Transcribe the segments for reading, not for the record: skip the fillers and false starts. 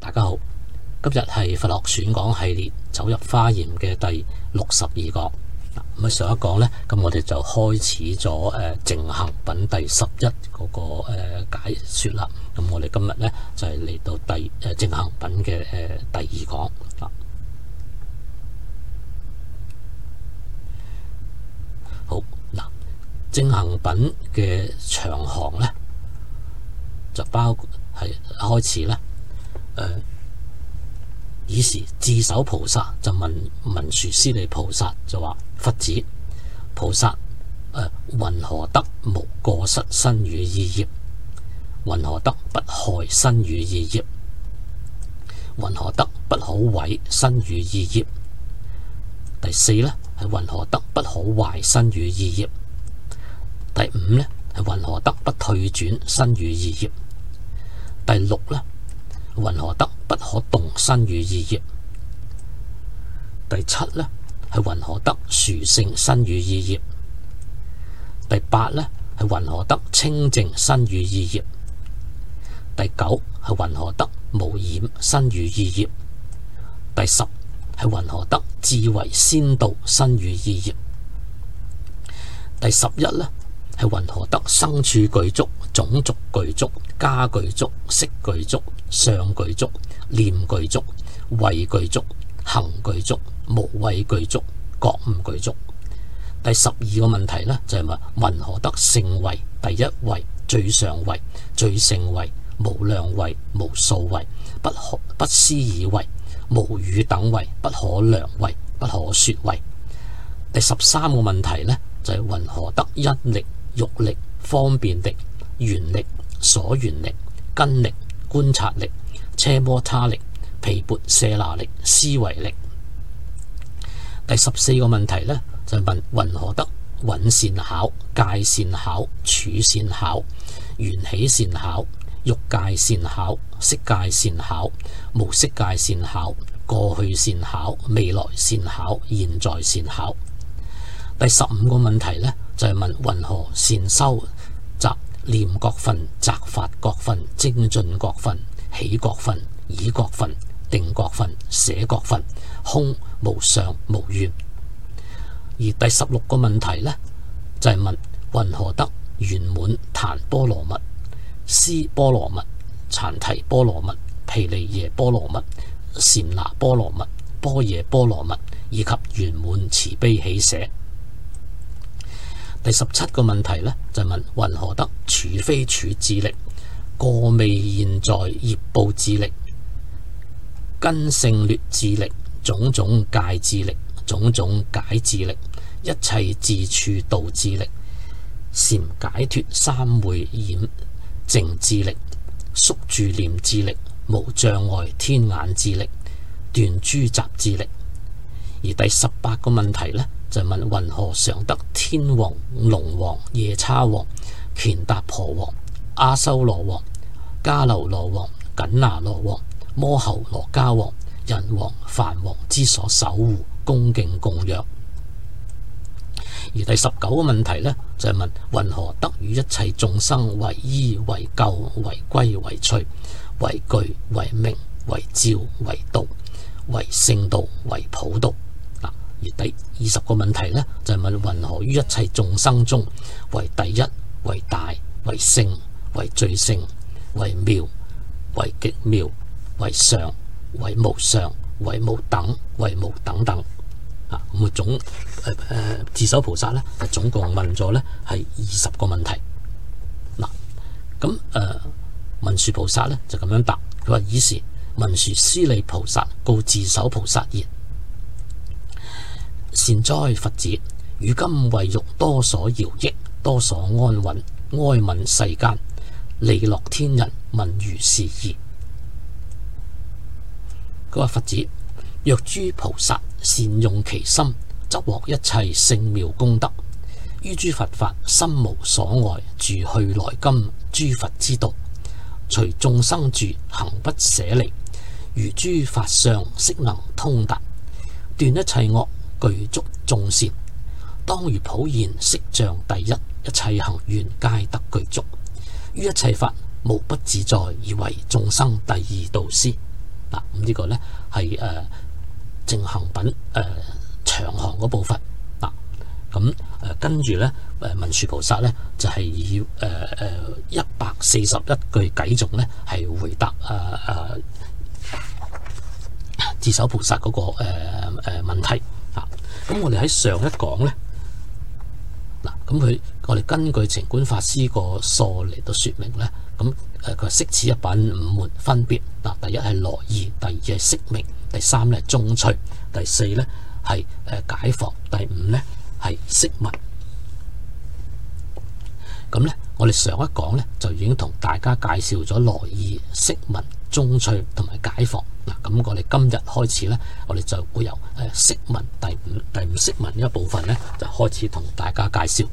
大家好，今日係佛學選講系列走入華嚴嘅第62講。咁上一講呢，咁我哋就開始咗淨行品第11嗰個解說啦。咁我哋今日呢，就係嚟到淨行品嘅第2講。好嗱，淨行品嘅長行呢，就包括係開始呢。爾時智首菩薩就問文殊師利菩薩就話：佛子，菩薩云何得無過失身語意業？云何得不害身語意業？云何得不可毀身語意業？第四呢，係云何得不可壞身語意業？第五呢，係云何得不退轉身語意業？第六呢，云何得不可動身語意業？第七呢，係云何得殊勝身語意業？第八呢，係云何得清淨身語意業？第九係云何得無染身語意業？第十係云何得智為先導身語意業？第11呢，係云何得生處具足、種族具足、家具足、色具足、相具足、念具足、慧具足、行具足、無畏具足、覺悟具足。第12個問題呢，就係問云何得聖慧、第一慧、最上慧、最勝慧、無量慧、無數慧、不思議慧、無與等慧、不可量慧、不可說慧。第13個問題呢，就係云何得因力、欲力、方便力、緣力、所緣力、根力、觀察力、奢摩他力、毗缽舍那力、思維力。第14個問題呢，就係問云何得蘊善巧、界善巧、處善巧、緣起善巧、欲界善巧、色界善巧、無色界善巧、過去善巧、未來善巧、現在善巧。第15個問題呢，就係問云何善修集念覺分、擇法覺分、精進覺分、起覺分、已覺分、定覺分、捨覺分、空無相無願。而第16個問題呢，就係問云何得圓滿檀波羅蜜、尸波羅蜜、禪提波羅蜜、毗梨耶波羅蜜、禪那波羅蜜、般若波羅蜜，以及圓滿慈悲喜捨。第17個問題呢，就係問云何得處非處智力、過未現在業報智力、根性劣智力、種種戒智力、種種解智力、一切自處道智力、禪解脫三昧染淨智力、宿住念智力、無障礙天眼智力、斷諸雜智力。而第18個問題呢，就問云何常得天王、龍王、夜叉王、乾達婆王、阿修羅王、迦樓羅王、緊那羅王、摩睺羅伽王、人王、梵王之所守護、恭敬供養。而第19個問題呢，就係問云何得與一切眾生為依、為救、為歸、為趣、為具、為名、為照、為道、為聖道、為普道。而第20個問題呢，就係問云何於一切眾生中為第一、為大、為聖、為最聖、為妙、為極妙、為上、為無上、為無等、為無等等。咁智首菩薩呢，總共問咗呢係20個問題。嗱，咁文殊菩薩呢，就咁樣答，佢話：爾時文殊師利菩薩告智首菩薩言：善哉佛子，汝今為欲多所饒益，多所安穩，哀憫世間，利樂天人，聞如是義。佢話：佛子，若諸菩薩善用其心，則獲一切聖妙功德。於諸佛法心無所礙，住去來今諸佛之道，隨眾生住，行不捨離。如諸法相，悉能通達，斷一切惡，具足眾善。當如普賢色像第一，一切行願皆得具足。於一切法無不自在，而為眾生第二導師。 嗱，咁呢個咧係正行品長行嗰部分。嗱，咁跟住咧文殊菩薩咧就係以141句偈頌咧係回答智首菩薩嗰個問題。咁我哋喺上一講咧，嗱，咁我哋根據澄觀法師個疏嚟到說明咧，咁佢釋此一品五門分別，嗱，第一係羅義，第二係釋名，第三咧係中趣，第四咧係解防，第五咧係釋文。咁咧我哋上一講咧就已經同大家介紹咗羅義、釋文、中趣同埋解防。嗱，咁我哋今日開始咧，我哋就會由釋文第五釋文呢一部分咧，就開始同大家介紹。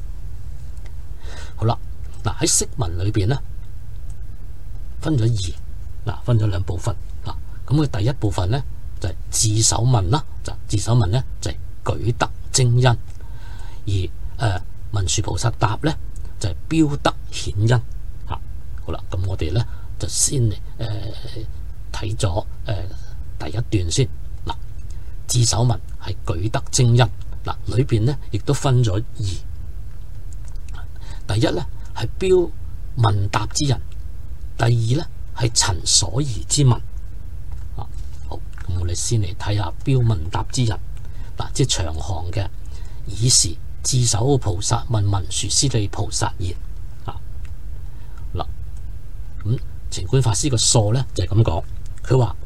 好啦，嗱，喺釋文裏邊咧，分咗分咗兩部分。嗱，咁佢第一部分咧就係智首問啦，智首問咧就係舉德徵因，而文殊菩薩答咧就係標德顯因。好啦，咁我哋咧就先嚟睇咗第一段先。嗱，智首問係舉德徵因，嗱，裏邊咧亦都分咗義。第一咧係標問答之人，第二咧係陳所疑之問。好，咁我哋先嚟睇下標問答之人。嗱，即係長行嘅，爾時智首菩薩問文殊師利菩薩言。嗱，咁澄觀法師個疏咧就係咁講，佢話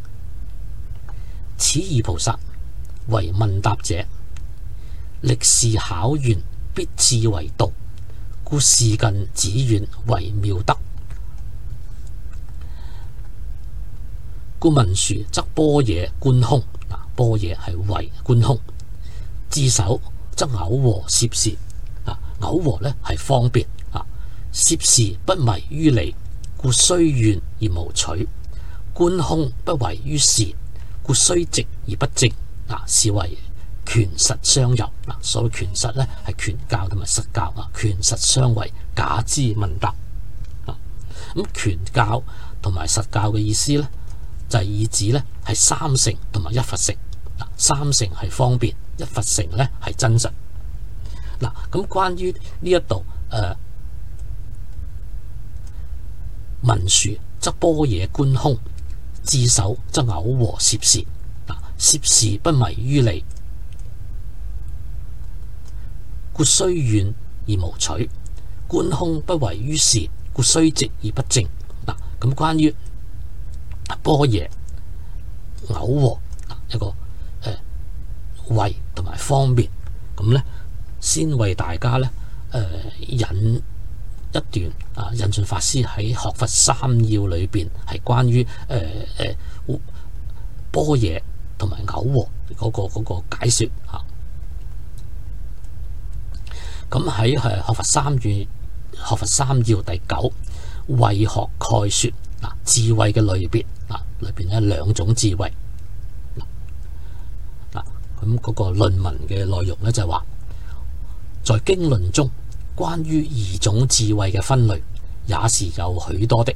此二菩薩為問答者，歷事巧圓，必智為道，故示近指遠為妙德。故文殊則般若觀空，般若係為觀空；智首則偶和攝事，偶和咧係方便，攝事不迷於理，故雖遠而無取；觀空不違於事，故雖直而不正。是為權實相由。所謂權實咧係權教同埋實教，權實相違，假之問答。咁權教同埋實教嘅意思咧，就係意指咧係三乘同埋一佛乘。三乘係方便，一佛乘咧係真實。嗱，咁關於呢一度文殊則般若觀空，智首則偶和攝事。攝事不迷於理，故雖遠而無取；觀空不違於事，故雖直而不正。咁關於般若偶和一個為同埋方便，咁咧先為大家咧引一段印順法師喺學佛三要裏邊係關於般若同埋偶和嗰個解說。咁喺學佛三要第9慧學概說。智慧嘅類別，裏邊咧兩種智慧。咁嗰個論文嘅內容咧就係話，在經論中關於2種智慧嘅分類也是有許多的。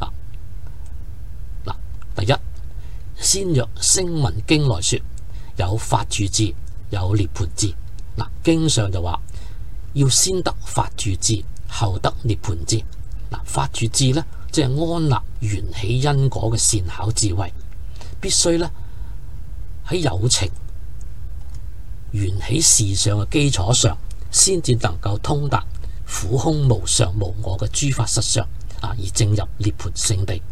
第一，先若聲聞經來說，有法住智，有涅槃智。經上就話要先得法住智，後得涅槃智。法住智咧，即係安立緣起因果嘅善巧智慧，必須咧喺有情緣起事上嘅基礎上，先至能夠通達苦空無常無我嘅諸法實相，而證入涅槃聖地。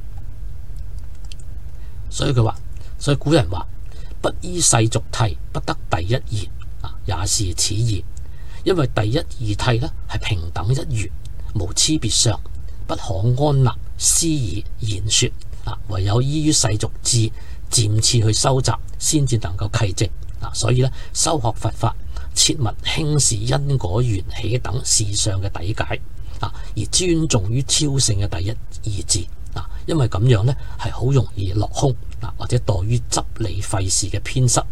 所以古人話不依世俗諦，不得第一義，也是此義。因為第一義諦咧係平等一元，無差別相，不可安立思議言說。唯有依於世俗智漸次去收集，先至能夠契證。所以咧，修學佛法切勿輕視因果緣起等事上嘅底解，而尊重於超性嘅第一義智。因為咁樣咧係好容易落空，或者墮於執理費事嘅偏失。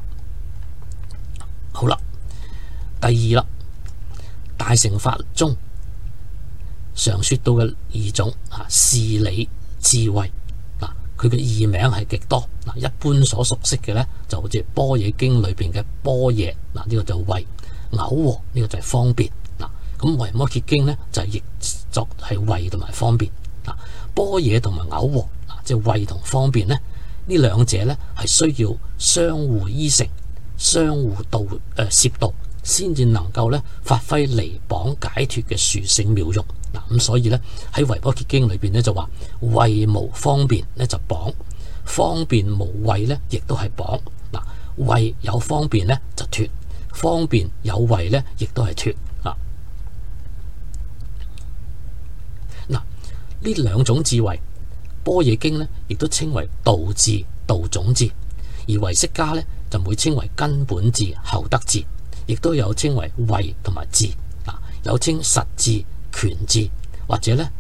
好啦，第二啦，大乘法中常說到嘅2種事理智慧。 佢嘅異名係極多。嗱，一般所熟悉嘅咧就好似《般若經》裏邊嘅般若，嗱呢個就慧，偶和呢個就係方便。嗱，咁《維摩詰經》咧就係譯作係慧同埋方便。嗱，般若同埋偶和，即係慧同方便咧，呢兩者咧係需要相互依成、相互攝導，先至能夠咧發揮離綁解脫嘅殊勝妙用。嗱，咁所以咧喺《維摩詰經》裏邊咧就話慧無方便咧就綁，方便無慧咧亦都係綁。嗱，慧有方便咧就脫，方便有慧咧亦都係脫。嗱，呢兩種智慧，般若經咧亦都稱為道智、道種智，而唯識家咧就會稱為根本智、後得智，亦都有稱為慧同埋智。嗱，有稱實智、權智，或者咧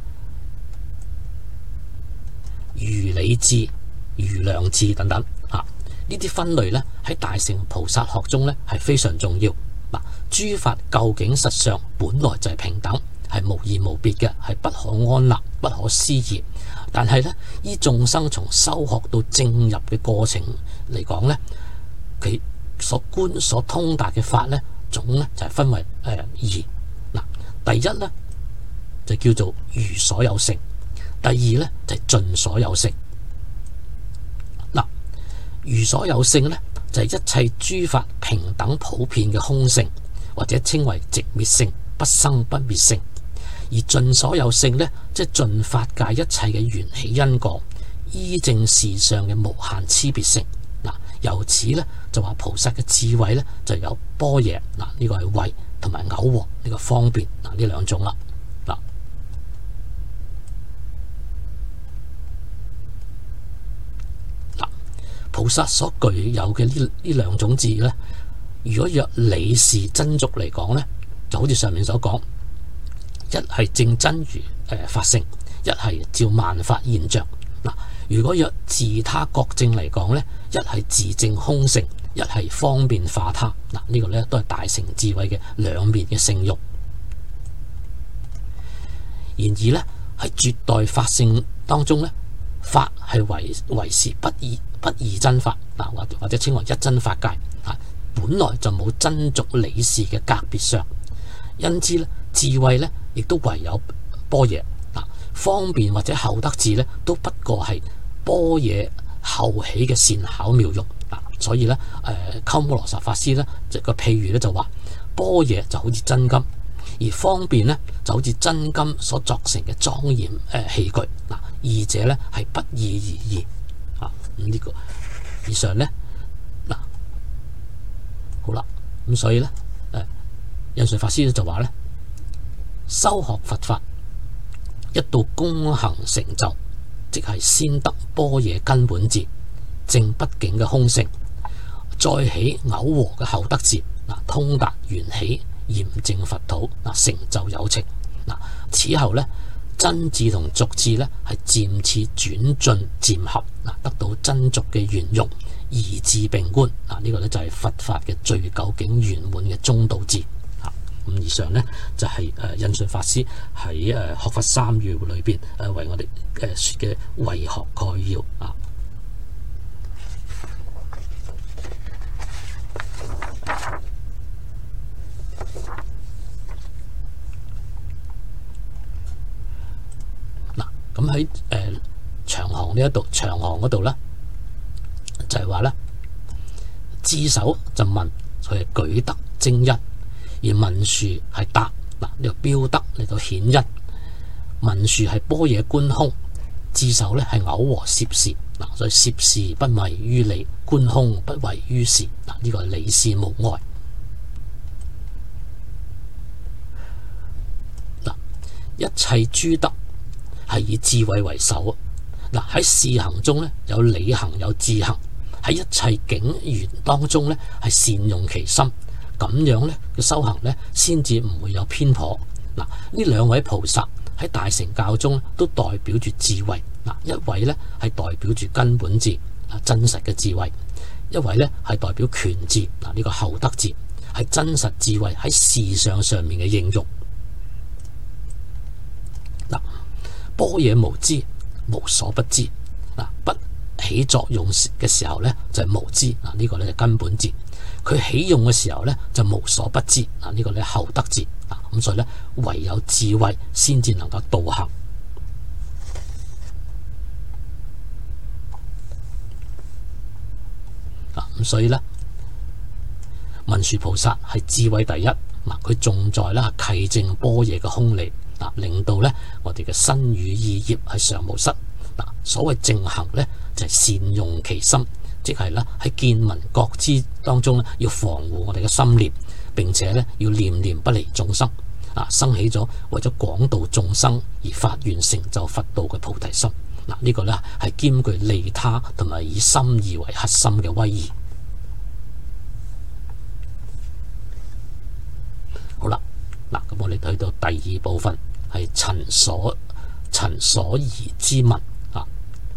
如理智、如量智等等。呢啲分類咧喺大乘菩薩學中咧係非常重要。嗱，諸法究竟實相本來就係平等，係無異無別嘅，係不可安立、不可思議。但係咧，依眾生從修學到證入嘅過程嚟講咧，佢所觀所通達嘅法咧，總咧就係分為二。嗱，第一咧就叫做如所有性，第二咧就係盡所有性。嗱，如所有性咧就係一切諸法平等普遍嘅空性，或者稱為寂滅性、不生不滅性。而盡所有性咧，即係盡法界一切嘅緣起因果，依正事上嘅無限差別性。嗱，由此咧就話菩薩嘅智慧咧就有般若，嗱呢個係慧，同埋偶和呢個方便，嗱呢兩種啦。嗱，菩薩所具有嘅呢兩種智咧，如果若理事真俗嚟講咧，就好似上面所講。一係正真如法性，一係照萬法現象。嗱，如果若自他覺證嚟講咧，一係自證空性，一係方便化他。嗱，呢個咧都係大乘智慧嘅兩面嘅性用。然而咧喺絕代法性當中咧，法係為是不二真法，嗱或者稱為一真法界。本來就冇真俗理事嘅隔別相，因之咧智慧咧。亦都唯有般若。方便或者後得智咧，都不過係般若後起嘅善巧妙用。所以咧，鳩摩羅什法師咧，個譬喻咧就話，般若就好似真金，而方便咧就好似真金所作成嘅莊嚴器具。二者咧係不二而異。咁呢個以上咧，好啦，咁所以咧，印順法師咧就話咧。修學佛法，一到功行成就，即係先得般若根本智，證不境嘅空性，再起偶和嘅後得智，通達緣起，驗證佛土，成就有情。此後咧，真智同俗智咧係漸次轉進漸合，得到真俗嘅圓融，二智並觀。呢個咧就係佛法嘅最究竟圓滿嘅中道智。咁以上呢，就係印順法師喺學佛三要裏邊為我哋説嘅慧學概要。嗱，咁喺長行呢一度，長行嗰度咧就係話咧，智首就問佢係舉德精一。而文殊係答，呢個標德嚟到顯一，文殊係般若觀空，智首咧係偶和攝事。所以攝事不違於理，觀空不違於事。呢個係理事無礙。一切諸德係以智慧為首。喺事行中咧有理行有智行，喺一切境緣當中咧係善用其心。咁樣咧嘅修行咧，先至唔會有偏頗。呢兩位菩薩喺大乘教中都代表住智慧。一位咧係代表住根本智，真實嘅智慧；一位咧係代表權智，呢個後得智，係真實智慧喺事相上面嘅應用。般若無知，無所不知。不起作用嘅時候呢，就係無知嗱，呢個呢就根本智。佢起用嘅時候呢，就無所不知嗱，呢個呢後得智啊。咁所以呢，唯有智慧先至能夠導行啊。咁所以呢，文殊菩薩係智慧第一嗱，佢重在呢契證般若嘅空理嗱，令到呢我哋嘅身語意業係常無失嗱。所謂正行呢，就係善用其心，即係咧喺見聞覺知當中咧，要防護我哋嘅心念，並且咧要念念不離眾生啊，生起咗為咗廣度眾生而發願成就佛道嘅菩提心嗱。呢個咧係兼具利他同埋以心意為核心嘅威儀。好啦，嗱咁我哋去到第二部分係陳所宜之問啊。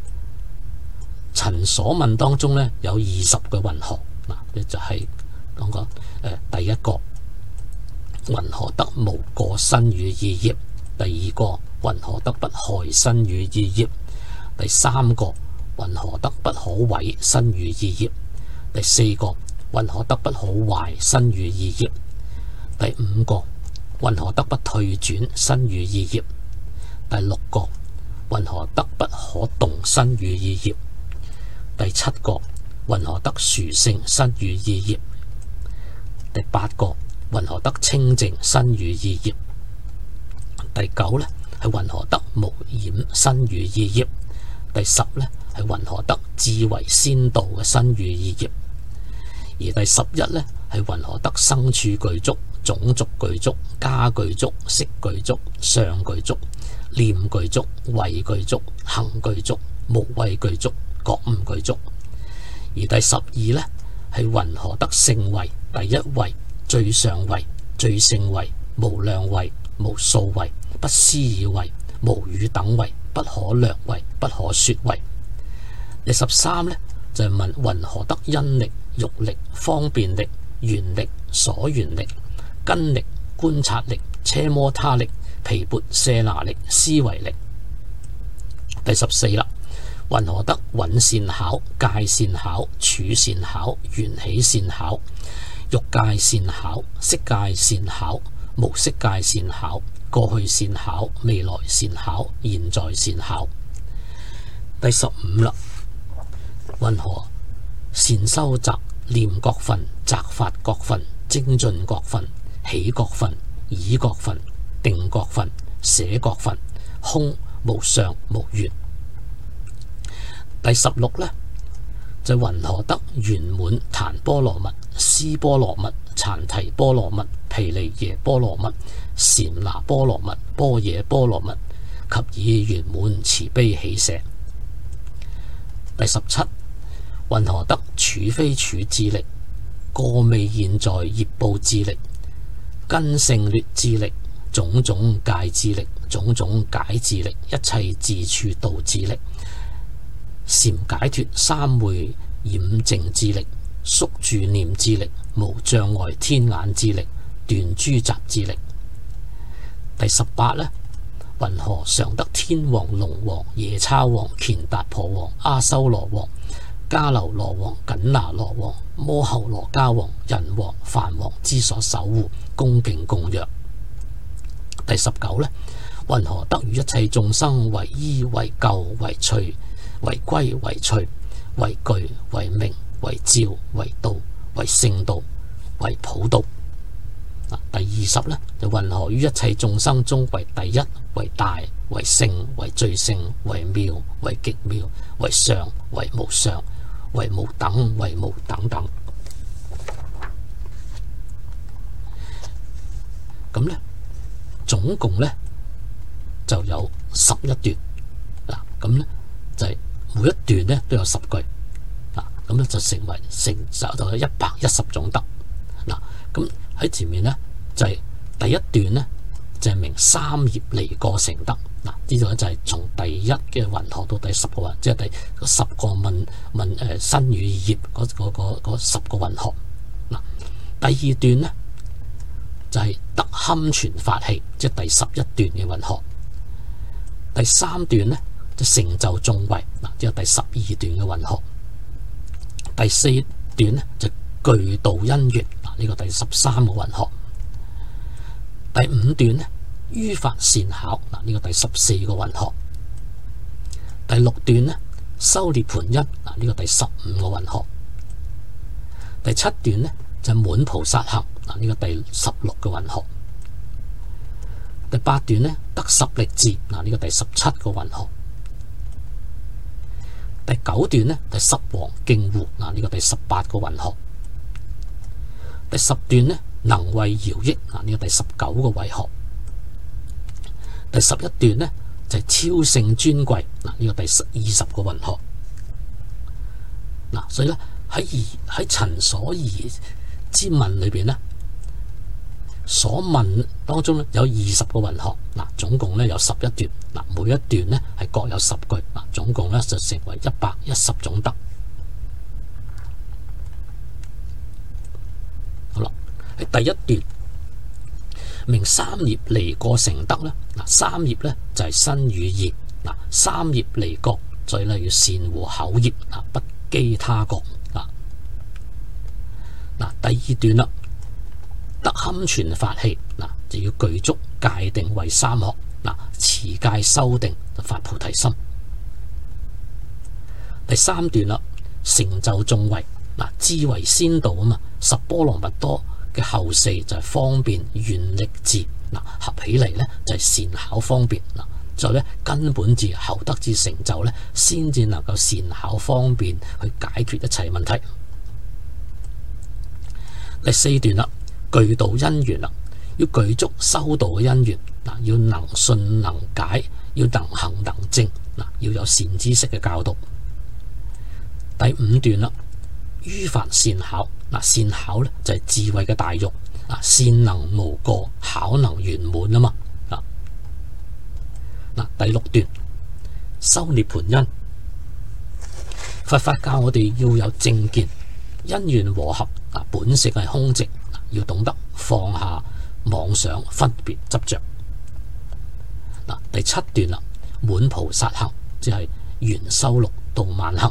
陳所問當中咧有20個云何嗱，呢就係講個第一個云何得無過身語意業，第二個云何得不害身語意業，第三個云何得不可毀身語意業，第四個云何得不可壞身語意業，第五個云何得不退轉身語意業，第六個云何得不可動身語意業，第七個云何得殊勝身語意業，第八個云何得清淨身語意業，第九呢係云何得無染身語意業，第十呢係云何得智為先導嘅身語意業，而第11呢係云何得生處具足、種族具足、家具足、色具足、相具足、念具足、慧具足、行具足、無畏具足、覺悟具足。而第12呢係云何得聖慧、第一慧、最上慧、最勝慧、無量慧、無數慧、不思議慧、無與等慧、不可量慧、不可說慧。第13呢就係問云何得因力、欲力、方便力、緣力、所緣力、根力、觀察力、奢摩他力、毗缽舍那力、思維力。第14啦，云何得蘊善巧、界善巧、處善巧、緣起善巧、欲界善巧、色界善巧、無色界善巧、過去善巧、未來善巧、現在善巧。第15啦，云何善修習念覺分、擇法覺分、精進覺分、起覺分、已覺分、定覺分、捨覺分、空無相無緣。第16呢就云何得圓滿檀波羅蜜、尸波羅蜜、禪提波羅蜜、毗梨耶波羅蜜、禪那波羅蜜、般若波羅蜜及以圓滿慈悲喜捨。第17，云何得處非處智力、過未現在業報智力、根性劣智力、種種戒智力、種種解智力、一切自處道智力、禪解脫三昧染淨智力、宿住念智力、無障礙天眼智力、斷諸雜智力。第18呢，云何常得天王、龍王、夜叉王、乾達婆王、阿修羅王、迦樓羅王、緊那羅王、摩睺羅伽王、人王、梵王之所守護、恭敬供養。第19呢，云何得與一切眾生為依、為救、為趣、為歸、為趣、為具、為明、為照、為道、為聖道、為普道。第20呢，就云何於一切眾生中為第一、為大、為聖、為最聖、為妙、為極妙、為上、為無上、為無等、為無等等。咁呢，總共呢就有11段嗱，咁呢就係每一段呢都有10句嗱，咁呢就成就有110種德嗱。咁喺前面呢，就係第一段呢，就係明三業離過成德嗱，呢度咧就係從第一嘅云何到第10個云，即係第10個問身語業嗰10個云何嗱。第二段呢，就係得堪傳法器，即係第11段嘅云何。第三段呢， 就成就眾位嗱，即係第12段嘅雲河。第4段呢，就具道因緣嗱，呢個第13個雲河。第5段呢，於法善巧嗱，呢個第14個雲河。第6段呢，修涅槃因嗱，呢個第15個雲河。第7段呢，就滿菩薩行嗱，呢個第16個雲河。第8段呢，得十力智嗱，呢個第17個雲河。第9段呢，就十王競護嗱，呢個第18個雲河。第10段呢，能為饒益嗱，呢個第19個雲河。第11段呢，就係超勝尊貴嗱，呢個第20個雲河。嗱，所以咧喺陳所疑之問裏邊呢，所問當中咧有20個雲河嗱，總共咧有11段嗱，每一段咧係各有10句嗱，總共咧就成為110種德。好啦，喺第一段明三業離過成德咧嗱，三業咧就係身語意嗱，三業離過，所以咧要善護口業嗱，不譏他過嗱。第2段啦，得堪全法器嗱，就要具足戒定慧三學嗱，持戒修定就發菩提心。第3段啦，成就眾位嗱，智為先導啊嘛，十波羅蜜多嘅後4就係方便願力智嗱，合起嚟咧就係善巧方便嗱，就咧根本智後得智成就咧，先至能夠善巧方便去解決一切問題。第4段啦，具道因緣啦，要具足修道嘅因緣嗱，要能信能解，要能行能證嗱，要有善知識嘅教導。第5段啦，於法善巧嗱，善巧咧就係智慧嘅大用嗱，善能無過，巧能圓滿啊嘛嗱。第6段修涅槃因，佛法教我哋要有正見，因緣和合嗱，本性係空寂，要懂得放下妄想分別執着嗱。第7段啦，滿菩薩行，即係圓修六度萬行。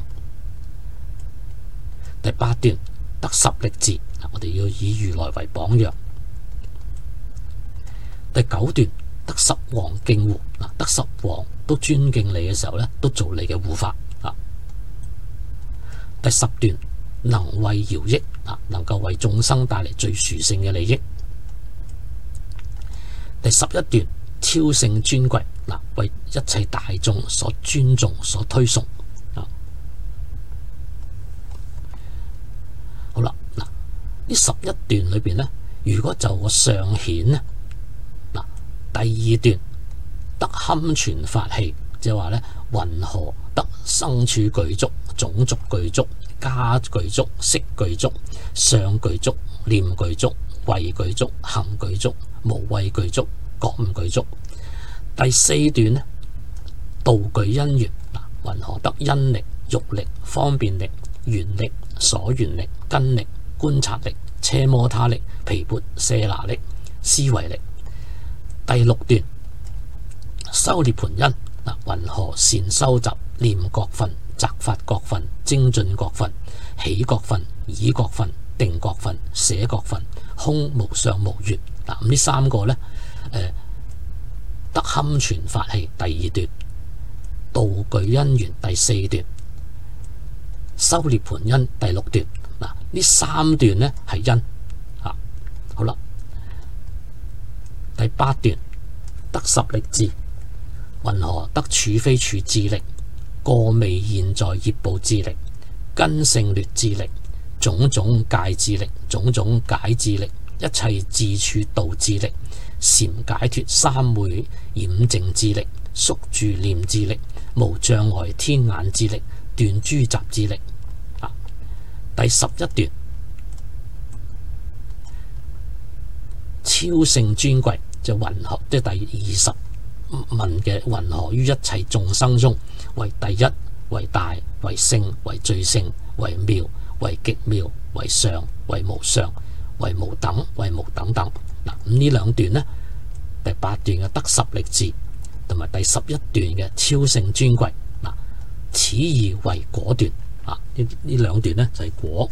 第8段得十力智嗱，我哋要以如來為榜樣。第9段得十王敬護嗱，得十王都尊敬你嘅時候咧，都做你嘅護法啊。第10段能為饒益啊，能夠為眾生帶嚟最殊勝嘅利益。第11段超勝尊貴嗱，為一切大眾所尊重、所推崇啊。好啦，嗱，呢11段裏邊咧，如果就個上顯咧，嗱，第2段得堪全法器，即係話咧，雲河得生處具足、種族具足、家具足、色具足、相具足、念具足、慧具足、行具足、無畏具足、覺悟具足。第4段呢，道具因緣嗱，雲河得因力、欲力、方便力、緣力、所緣力、根力、觀察力、奢摩他力、毗缽舍那力、思維力。第6段修涅槃因嗱，雲河善收集念覺分、擇法覺分、精進覺分、喜覺分、已覺分、定覺分、捨覺分、空無相無願嗱。咁呢3個呢，得堪全法器第2段，道具因緣第4段，修涅槃因第6段嗱。呢3段呢係因啊。好啦，第8段得十力智，雲河得處非處智力、過未現在業報智力、根性劣智力、種種戒智力、種種解智力、一切智處道智力、禪解脫三昧染淨智力、宿住念智力、無障礙天眼智力、斷諸雜智力啊。第11段超勝尊貴，就雲河，即係第20問嘅雲河於一切眾生中，為第一、為大、為聖、為最聖、為妙、為極妙、為上、為無上、為無等、為無等等嗱。咁呢2段呢，第8段嘅得十力智， 同埋第11段嘅超勝尊貴。嗱，此二為果段。呢兩段呢就係果。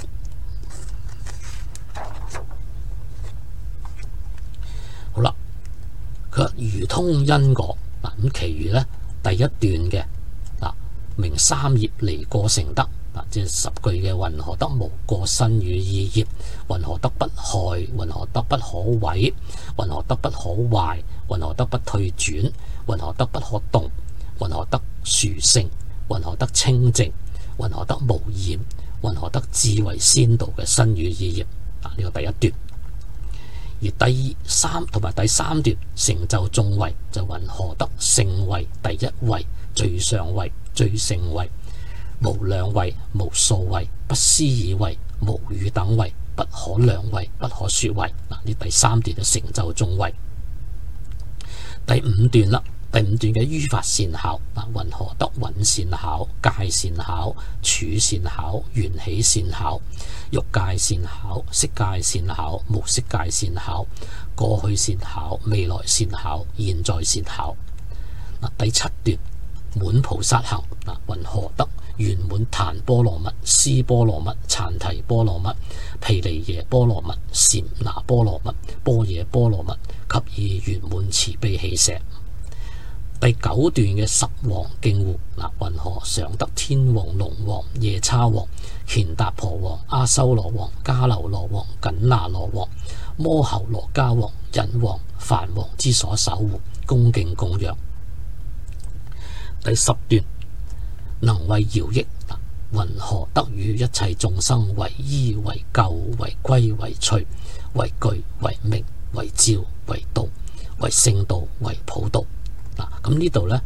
好啦，佢話如通因果。嗱，咁其餘呢第一段嘅明三業離過成德。即係10句嘅云何得無過身語意業，云何得不害，云何得不可毀，云何得不可壞，云何得不退轉，云何得不可動，云何得殊勝，云何得清淨，云何得無染，云何得智為先導嘅身語意業。呢個第一段。而第三同埋第三段成就眾位就云何得勝位、第一位、最上位、最勝位、無量位、無數位、不思議位、無與等位、不可量位、不可說位。呢第三段嘅成就眾位。第五段啦，第五段嘅於法善巧。云何得蘊善巧、界善巧、處善巧、緣起善巧、欲界善巧、色界善巧、無色界善巧、過去善巧、未來善巧、現在善巧。第七段滿菩薩行。云何得圓滿檀波羅蜜、尸波羅蜜、闡提波羅蜜、毗梨耶波羅蜜、禪那波羅蜜、般若波羅蜜及以圓滿慈悲喜捨。第九段嘅十王敬護。云何常得天王、龍王、夜叉王、乾達婆王、阿修羅王、迦樓羅王、緊那羅王、摩睺羅伽王、人王、梵王之所守護，恭敬供養。第十段能為饒益。云何得與一切眾生為依、為救、為歸、為趣、為具、為名、為照、為道、為聖道、為普道。咁呢度呢，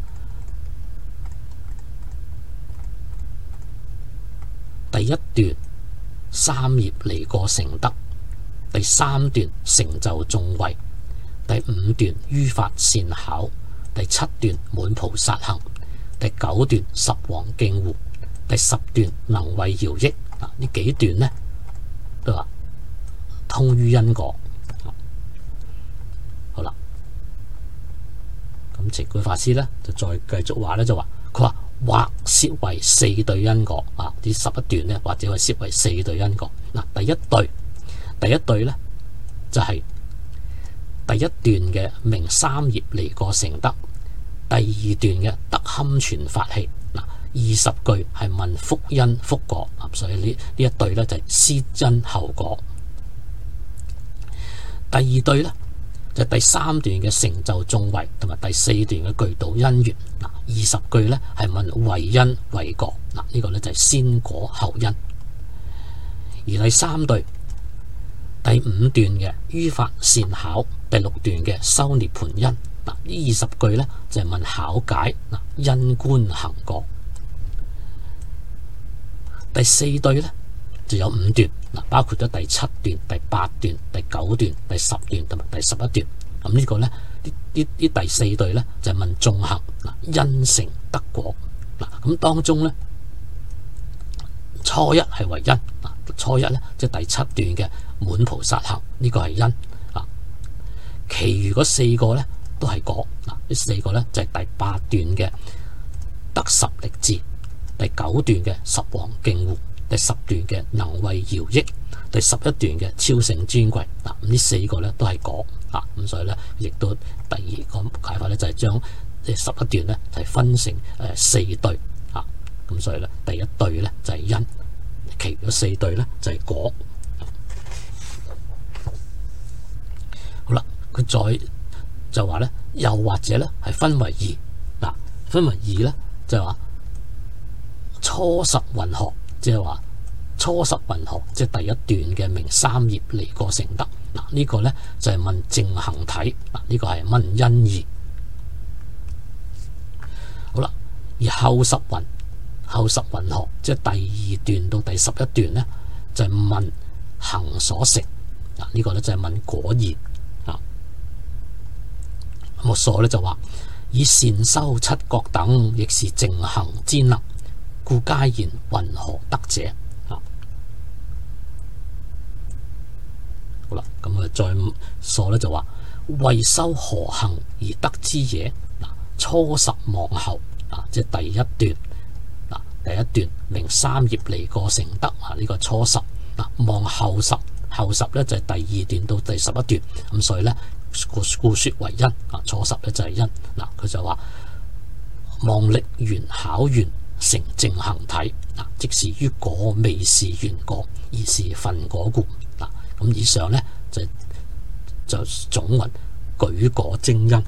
第一段三業離過成德，第三段成就眾位，第五段於法善巧，第七段滿菩薩行，第九段十王敬護，第十段能為饒益。呢幾段呢都話通於因果。好啦，咁澄具法師呢就再繼續話呢，就話佢話或攝為四對因果。呢11段呢或者係攝為四對因果。第一對呢就係第一段嘅明三業離過成德，第二段嘅得堪傳法器。20句係問福因福果，所以呢一對呢就係先因後果。第二對呢就係第三段嘅成就眾位，同埋第四段嘅具道因緣。20句呢係問為因為果，呢個呢就係先果後因。而第三對第五段嘅於法善巧，第六段嘅修涅槃因。呢20句呢就係問巧解因觀行果。第四對呢就有5段，包括咗第7段、第8段、第9段、第10段同埋第11段。咁呢個呢，呢第四對呢就係問眾行因成得果。咁當中呢，初一係為因。初一呢即係第7段嘅滿菩薩行，呢個係因。其餘嗰4個呢都係果。呢4個呢就係第8段嘅得十力智，第9段嘅十王敬護，第10段嘅能為饒益，第11段嘅超勝尊貴。呢4個呢都係果。咁所以呢，亦都第二個解法呢，就係將11段呢就係分成4對。咁所以呢，第一對呢就係因，其餘4對呢就係果。好啦，佢再就話呢，又或者呢係分為二。分為二呢就係話初十云何，即係話初十云何，即係第一段嘅明三業離過成德。呢個呢就係問淨行體。呢個係問因義。好啦，而後十云何，即係第二段到第11段呢，就係問行所成。呢個呢就係問果義。咁所呢就話以善修七覺等，亦是淨行之能，故皆言云何得者。好啦，咁再所呢就話為修何行而得之嘢。 初十望後即係第一段第一段名三業離過成德呢個初十望後十，後十咧就係第二段到第11段，咁所以咧故說為因初十咧就係因佢就話望力緣巧緣成正行體即是於果未是緣果，而是分果故咁以上咧就總云舉果徵因。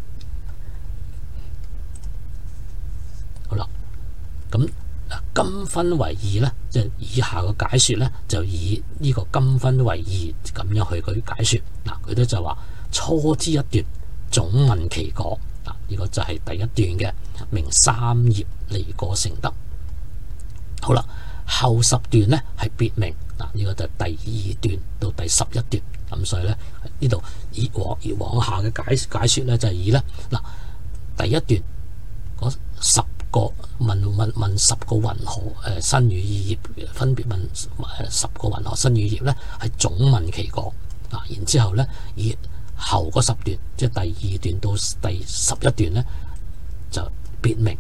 好啦，咁今分為二咧，即係以下嘅解說咧，就以呢個今分為二咁樣去佢解說佢咧就話初之一段總問其果呢個就係第一段嘅名三業離過成德。好啦，後十段咧係別名呢個就係第二段到第11段，咁所以咧呢度以往下嘅解說咧就係以咧第一段嗰10個問10個云何身語意業，分別問10個云何身語業咧係總問其果然之後咧以後嗰10段即係第二段到第11段咧就別名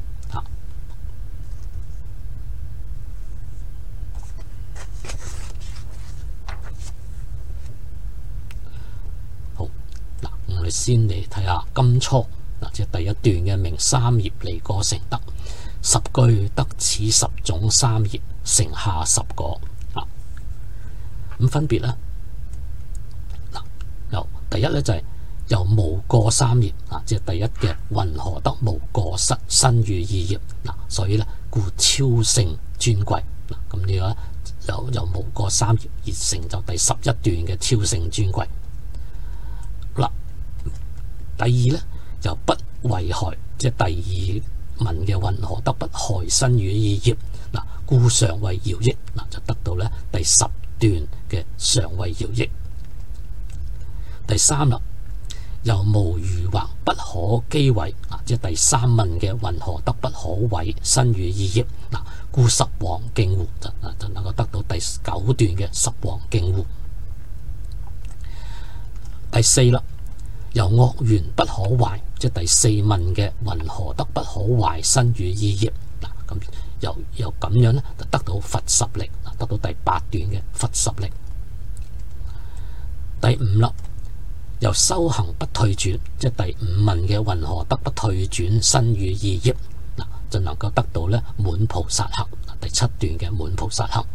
好我哋先嚟睇下今初即係第一段嘅名三業離過成德，10句得此10種三業，成下10果咁分別咧由第一咧就係由無過三業即係第一嘅云何得無過失身語意業所以咧故超勝尊貴咁呢個由無過三業而成就第11段嘅超勝尊貴。第二咧由不為害，即係第二問嘅云何得不害身語意業故常為饒益就得到咧第10段嘅常為饒益。第三啦，由無餘惑不可譏毀即係第三問嘅云何得不可毀身語意業故十王敬護就能夠得到第9段嘅十王敬護。第四啦，由惡緣不可壞，即係第四問嘅云何得不可壞身語意業咁由咁樣咧就得到罰十力，得到第8段嘅罰十力。第五啦，由修行不退轉，即係第5問嘅云何得不退轉身語意業就能夠得到咧滿菩薩行，第7段嘅滿菩薩行。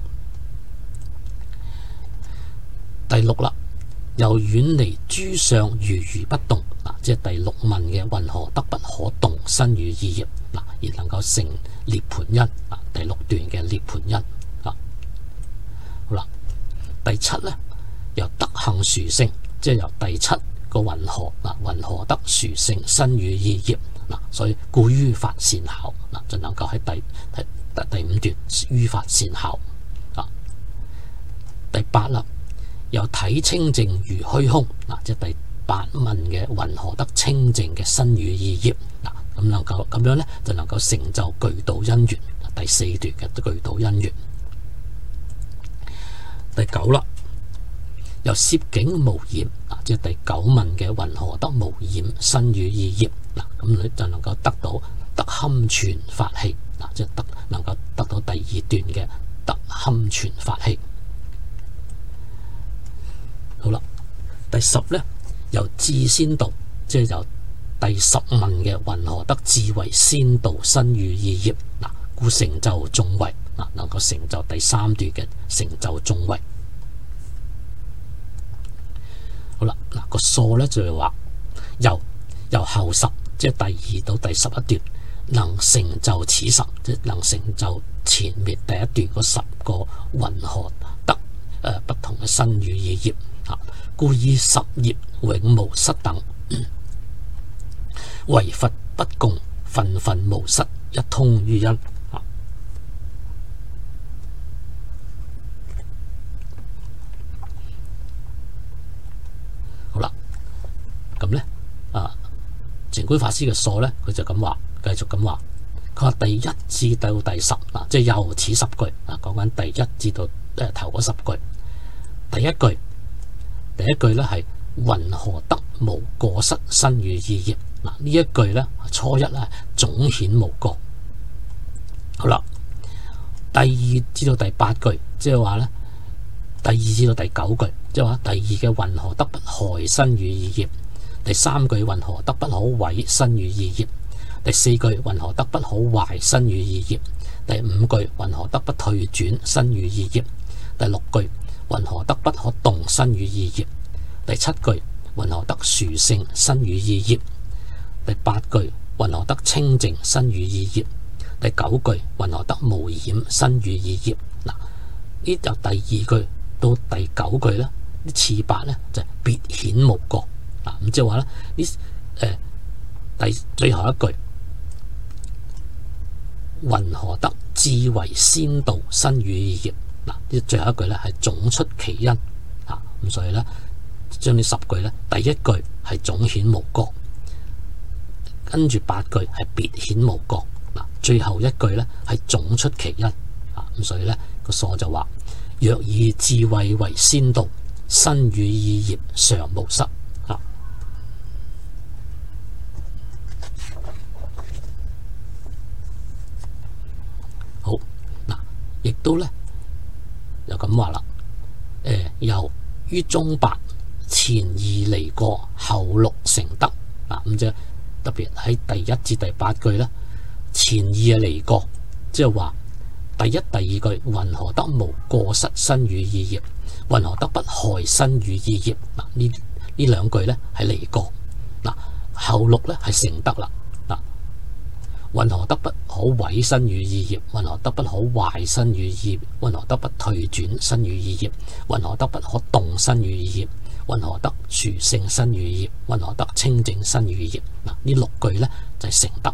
第六啦，由遠離諸相如不動即係第6問嘅云何得不可動身語意業而能夠成涅槃因第6段嘅涅槃因好啦，第7咧由德行殊勝，即係由第7個云何得殊勝身語意業所以故於法善巧就能夠喺第5段於法善巧第8啦，由體清淨如虛空即係第8問嘅云何得清淨嘅身語意業咁能夠咁樣咧就能夠成就具道因緣第4段嘅具道因緣。第9啦，由攝境無染即係第9問嘅云何得無染身語意業咁你就能夠得到得堪全法器即係能夠得到第2段嘅得堪全法器。好啦，第10咧由智先導，即係由第10問嘅云何得智為先導身語意業故成就眾位能夠成就第3段嘅成就眾位。好啦，個數咧就係話由後10，即係第2到第11段能成就此10，即係能成就前面第1段嗰10個云何得不同嘅身語意業故以10業永無失等，唯佛不共，分分無失，一通於因。好啦，咁咧淨觀法師嘅數咧，佢就咁話，繼續咁話，佢話第1至到第10即係由此10句講緊第1至到頭嗰10句。第一句咧係云何得無過失身語意業嗱，呢一句咧，初一咧總顯無過。好啦，第二至到第八句，即係話咧，第二至到第九句，即係話第二嘅云何得不害身語意業，第三句云何得不可毀身語意業，第四句云何得不可壞身語意業，第五句云何得不退轉身語意業，第六句云何得不可動身語意業，第七句云何得殊勝身語意業，第八句云何得清淨身語意業，第九句云何得無染身語意業。嗱，呢由第二句到第九句咧，啲次八咧就係別顯無過。嗱，咁即係話咧，第最後一句云何得智為先導身語意業。嗱，呢最後一句咧係總出其因。咁所以咧將呢10句咧，第一句係總顯無過，跟住8句係別顯無過。嗱，最後一句咧係總出其因。咁所以咧個疏就話：若以智慧為先導，身語意業常無失。好，嗱，亦都咧又咁話啦。由於中八前二離過，後六成得。嗱，咁即係特別喺第一至第八句咧，前二嘅離過，即係話第一、第二句云何得無過失身語意業，云何得不害身語意業。嗱，呢兩句咧係離過。嗱，後六咧係成得啦。云何得不可毀身語意業，云何得不可壞身語意業，云何得不退轉身語意業，云何得不可動身語意業，云何得殊勝身語意業，云何得清淨身語意業。嗱，呢六句咧就係成得。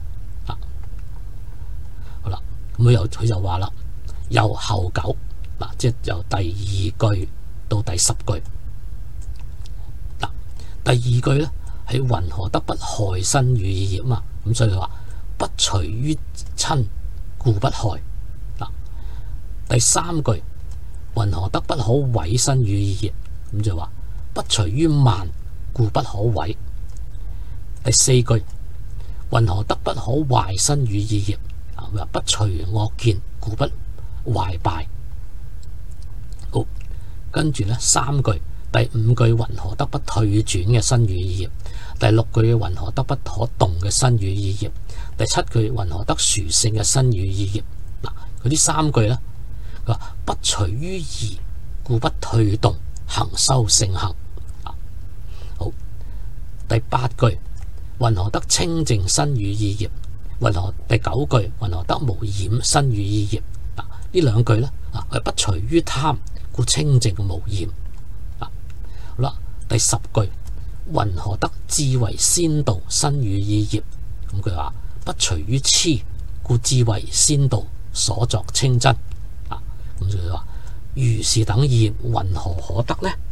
好啦，咁佢就話啦，由後九，嗱，即係由第二句到第10句。嗱，第二句咧係云何得不害身語意業嘛，咁所以佢話不隨於親故不害。嗱，第三句云何得不可毀身語意業，咁就話不隨於慢故不可毀。第四句云何得不可壞身語意業，話不隨惡見故不壞敗。好，跟住咧3句，第五句云何得不退轉嘅身語意業，第六句云何得不可動嘅身語意業，第7句云何得殊勝嘅身語意業。嗱，佢呢3句咧，佢話不隨於疑故不退動，行修聖行。好，第8句云何得清淨身語意業，第9句云何得無染身語意業。嗱，呢兩句咧，佢不隨於貪故清淨無染。好啦，第10句云何得智為先導身語意業，咁佢話不隨於痴故智為先導所作清真。咁佢話如是等業云何可得呢？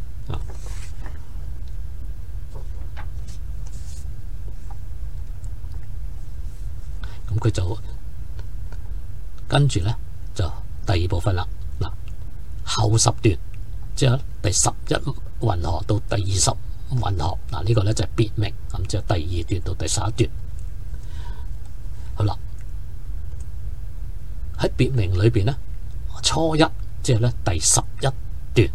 咁佢就跟住咧就第二部分啦。嗱，後10段即係第11云何到第20云何。嗱，呢個咧就係別名，咁即係第2段到第11段。好啦，喺別名裏邊咧，初一即係咧第11段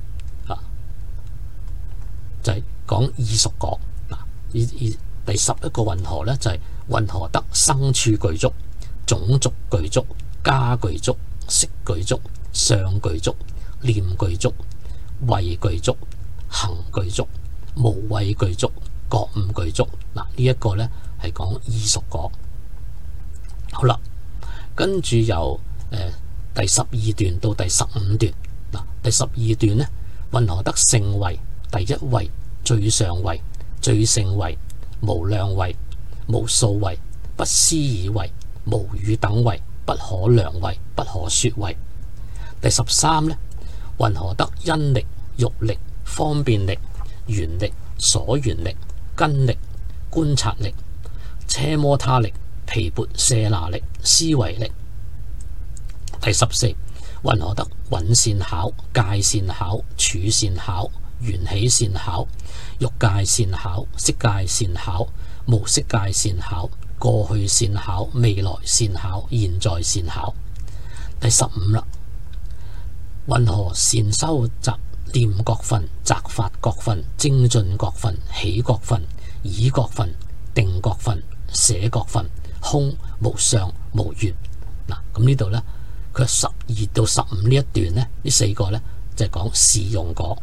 就係講異熟果。嗱，第11個云何咧就係云何得生處具足、種族具足、家具足、色具足、相具足、念具足、慧具足、行具足、無畏具足、覺悟具足。嗱，呢一個咧係講異熟果。好啦，跟住由第12段到第15段。嗱，第12段咧，云何得聖慧、第一慧、最上慧、最勝慧、無量慧、無數慧、不思議慧、無與等慧、不可量慧、不可說慧。第13咧，云何得因力、欲力、方便力、緣力、所緣力、根力、觀察力、奢摩他力、毗缽舍那力、思維力。第14，云何得蘊善巧、界善巧、處善巧、緣起善巧、欲界善巧、色界善巧、 無色界善巧，過去善巧，未來善巧，現在善巧。第15啦，云何善修習念覺分、擇法覺分、精進覺分、喜覺分、已覺分、定覺分、捨覺分、空無相無願。嗱，咁呢度呢，佢12到15呢一段呢，呢4個呢，就係講士用果。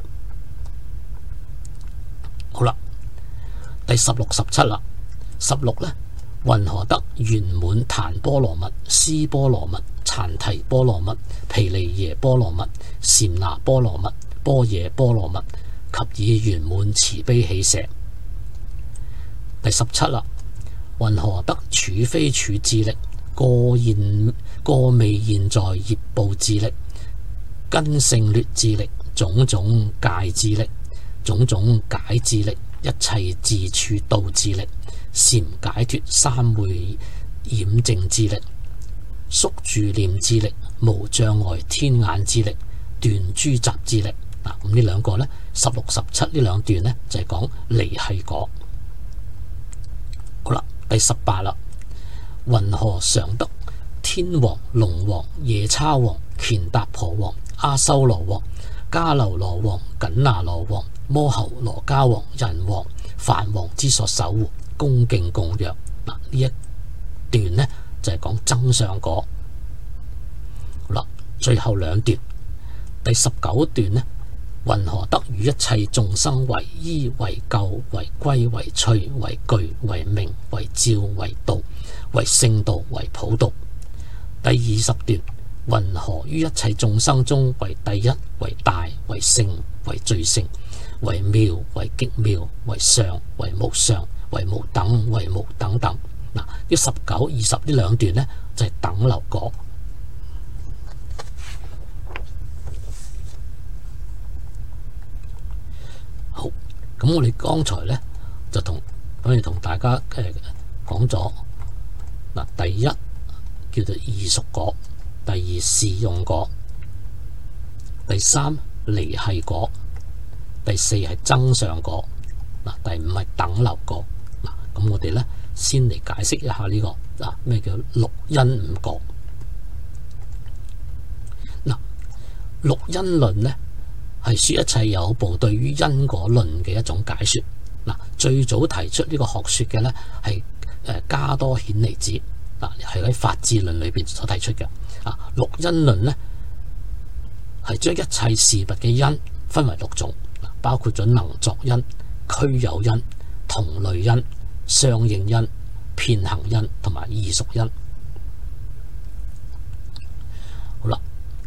好啦，第16、17啦。16呢，云何得圓滿檀波羅蜜、尸波羅蜜、禪提波羅蜜、毗梨耶波羅蜜、禪那波羅蜜、般若波羅蜜及以圓滿慈悲喜捨。第17啦，云何得處非處智力、過未現在業報智力、根性劣智力、種種戒智力、種種解智力、一切自處道智力、禪解脫三昧染淨智力、宿住念智力、無障礙天眼智力、斷諸雜智力。嗱，咁呢兩個呢，16、17呢兩段呢，就係講離繫果。好啦，第18啦，云何常得天王、龍王、夜叉王、乾達婆王、阿修羅王、迦樓羅王、緊那羅王、摩睺羅伽王、人王、梵王之所守護，恭敬供養。嗱，呢一段呢，就係講增上果。好啦，最後兩段，第19段呢，云何得與一切眾生為依、為救、為歸、為趣、為具、為名、為照、為道、為聖道、為普道。第20段，云何於一切眾生中為第一、為大、為聖、為最聖、為妙、為極妙、為上、為無上、為無等、為無等等。嗱，呢19、20呢兩段呢，就係等流果。好，咁我哋剛才呢，就同大家講咗嗱，第一叫做異熟果，第二士用果，第三離繫果，第四係增上果，嗱，第五係等流果。嗱，咁我哋呢，先嚟解釋一下呢個嗱，咩叫六因五果。嗱，六因論呢，係說一切有部對於因果論嘅一種解說。嗱，最早提出呢個學說嘅呢，係加多顯尼子，嗱，係喺法智論裏邊所提出嘅。六因論呢，係將一切事物嘅因分為六種，包括咗能作因、俱有因、同類因、相應因、遍行因同埋異熟因。好啦，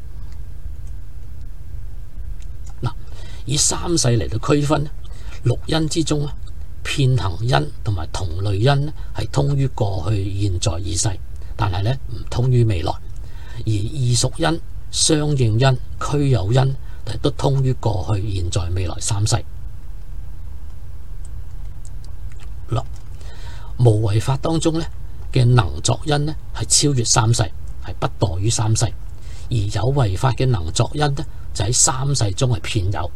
嗱，以三世嚟到區分六因之中咧，遍行因同埋同類因咧係通於過去、現在、已世，但係咧唔通於未來。而異熟因、相應因、俱有因都通於過去、現在、未來三世。嗱，無為法當中咧嘅能作因咧係超越三世，係不墮於三世；而有為法嘅能作因咧就喺三世中係遍有。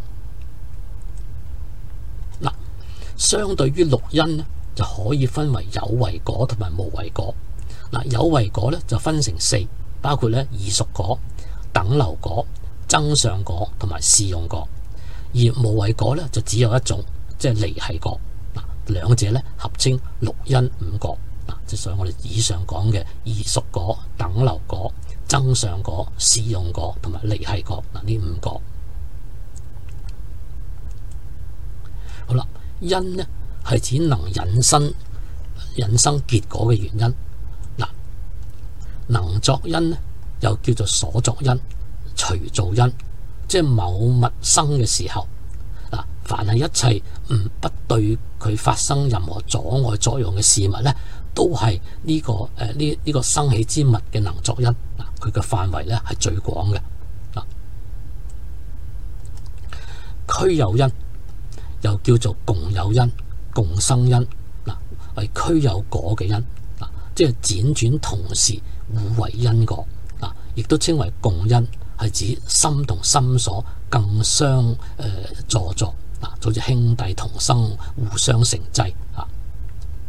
嗱，相對於六因咧就可以分為有為果同埋無為果。嗱，有為果咧就分成四，包括咧異熟果、等流果、增上果同埋士用果。而無為果咧就只有一種，即係離繫果。嗱，兩者咧合稱六因五果。嗱，即係我哋以上講嘅異熟果、等流果、增上果、士用果同埋離繫果。嗱，呢五個。好啦，因呢係指能引生結果嘅原因。嗱，能作因呢又叫做所作因、隨造因，即係某物生嘅時候，嗱，凡係一切不對佢發生任何阻礙作用嘅事物呢，都係呢個生起之物嘅能作因。嗱，佢嘅範圍呢係最廣嘅。嗱，俱有因又叫做共有因、共生因，嗱，係俱有果嘅因，嗱，即係輾轉同時互為因果，嗱，亦都稱為共因，係指心同心所更相助，嗱，好似兄弟同生，互相成濟啊。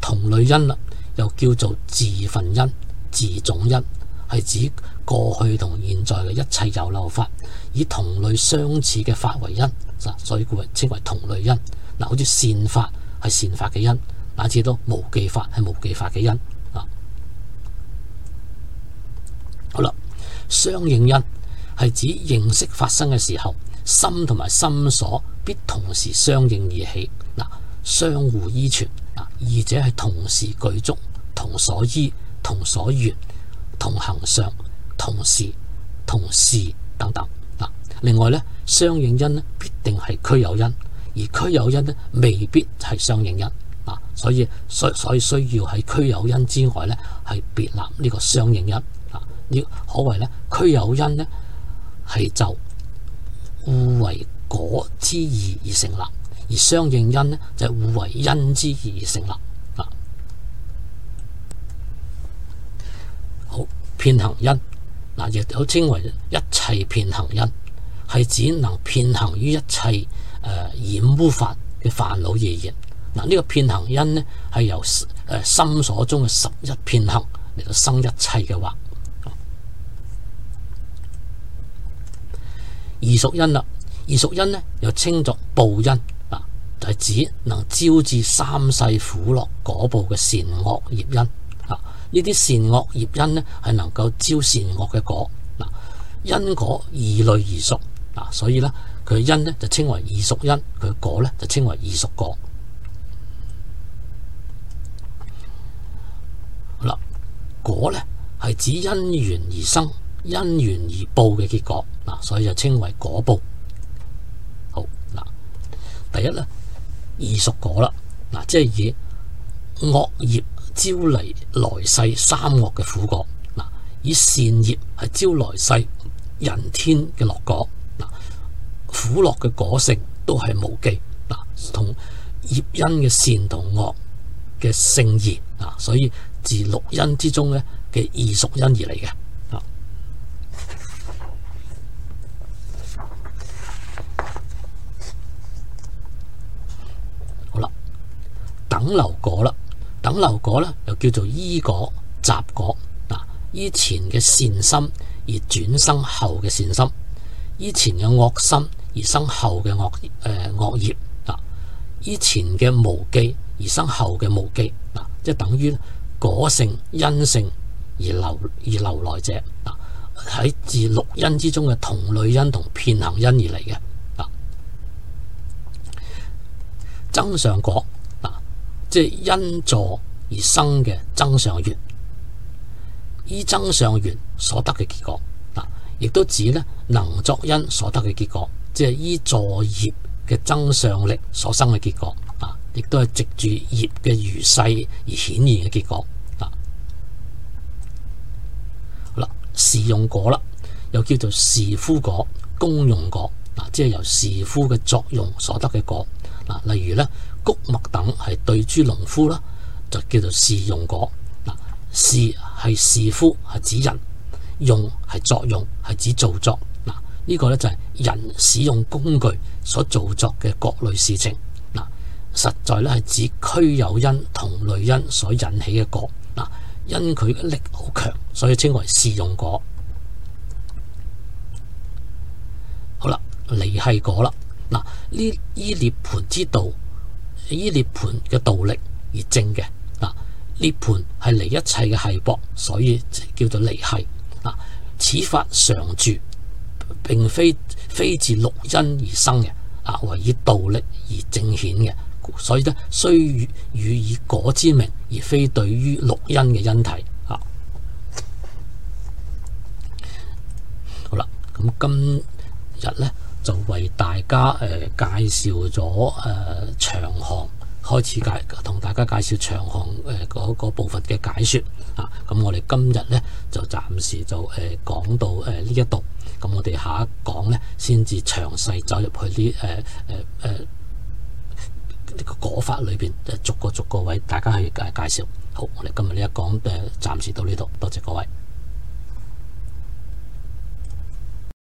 同類因啦，又叫做自份因、自種因，係指過去同現在嘅一切有漏法，以同類相似嘅法為因，所以佢稱為同類因。嗱，好似善法係善法嘅因，乃至到無記法係無記法嘅因。好啦，相應因係指認識發生嘅時候，心同埋心所必同時相應而起，相互依存，二者係同時具足，同所依、同所緣、同行相、同時、同事等等。另外咧，相應因咧必定係俱有因，而俱有因咧未必係相應因。所以需要喺俱有因之外咧，係別立呢個相應因。呢可謂咧，俱有因咧係就互為果之義而成立，而相應因咧就係互為因之義而成立。好，遍行因亦有稱為一切遍行因，係指能遍行於一切染污法嘅煩惱而言。呢個遍行因咧係由心所中嘅11遍行嚟到生一切嘅惑。異熟因啦，異熟因咧又稱作報因，就係指能招致三世苦樂果報嘅善惡業因。呢啲善惡業因咧係能夠招善惡嘅果。因果異類而熟，所以咧佢嘅因咧就稱為異熟因，佢嘅果咧就稱為異熟果。好啦，果咧係指因緣而生、因緣而報嘅結果，所以就稱為果報。好，第一咧異熟果啦，即係以惡業招嚟來世三惡嘅苦果，以善業係招來世人天嘅樂果。苦樂嘅果性都係無記，同業因嘅善同惡嘅性異，所以自六因之中咧嘅異熟因而嚟嘅。好啦，等流果啦，等流果咧又叫做依果、雜果。依前嘅善心而轉生後嘅善心，依前嘅惡心而生後嘅惡業，依前嘅無記而生後嘅無記，即係等於果性因性而流來者，喺自六因之中嘅同類因同遍行因而嚟嘅。增上果，即係因助而生嘅增上緣，依增上緣所得嘅結果，亦都指咧能作因所得嘅結果，即係依助業嘅增上力所生嘅結果，亦都係藉住業嘅餘勢而顯現嘅結果。好啦，士用果啦，又叫做士夫果、功用果，即係由士夫嘅作用所得嘅果。例如咧穀麥等係對諸農夫啦，就叫做士用果。士係士夫，係指人；用係作用，係指造作。呢個咧就係人使用工具所造作嘅各類事情。實在咧係指俱有因同類因所引起嘅果。因佢嘅力好強，所以稱為士用果。好啦，離繫果啦。呢依涅槃之道，依涅槃嘅道力而證嘅。涅槃係離一切嘅繫縛，所以叫做離繫。此法常住，並非自六因而生嘅，為以道力而證顯嘅，所以咧雖予以果之名，而非對於六因嘅因體。好啦，咁今日咧就為大家介紹咗長行。開始同大家介紹長行嗰部分嘅解說。咁我哋今日咧就暫時就講到呢一度，咁我哋下一講咧先至詳細走入去呢個果法裏邊，逐個為大家去介紹。好，我哋今日呢一講暫時到呢度，多謝各位。